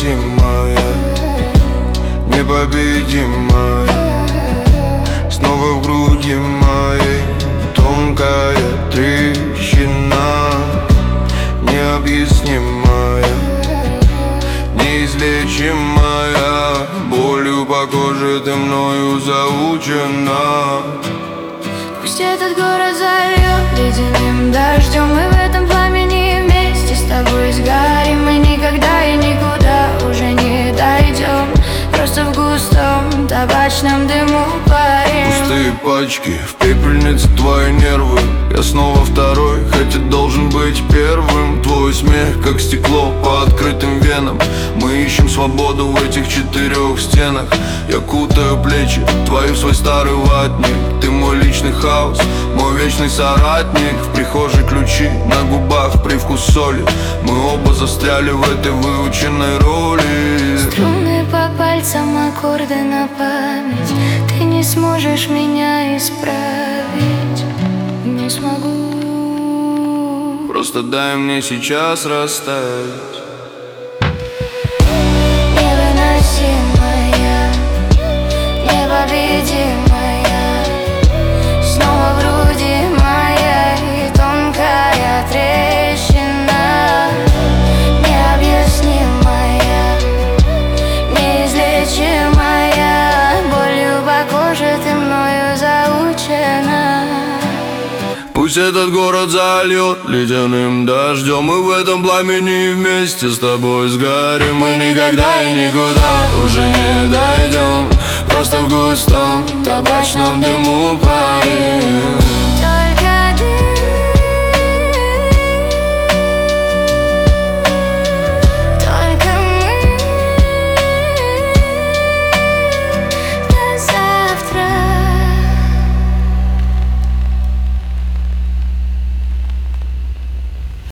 невыносимая, непобедимая. Снова в груди моей тонкая трещина, необъяснимая, неизлечимая. Болью по коже ты мною заучена. Пусть этот город зальет ледяным дождем, мы в этом пламени вместе с тобой сгорим. Мы никогда и никуда уже не дойдем, просто в густом табачном дыму парим. Пустые пачки, в пепельнице твои нервы. Я снова второй, хотя должен быть первым. Твой смех, как стекло по открытым венам. Мы ищем свободу в этих четырех стенах. Я кутаю плечи твои в свой старый ватник. Ты мой личный хаос, мой вечный соратник. В прихожей ключи, на губах привкус соли. Мы оба застряли в этой выученной роли. Струны по пальцам, аккорды на память. Ты не сможешь меня исправить, не смогу. Просто дай мне сейчас растаять. Невыносимая, непобедимая. Снова в груди моей тонкая трещина, необъяснимая, неизлечимая. Болью по коже ты мною заучена. Пусть этот город зальет ледяным дождем, мы в этом пламени вместе с тобой сгорим. Мы никогда и никуда уже не дойдем, просто в густом табачном дыму парим.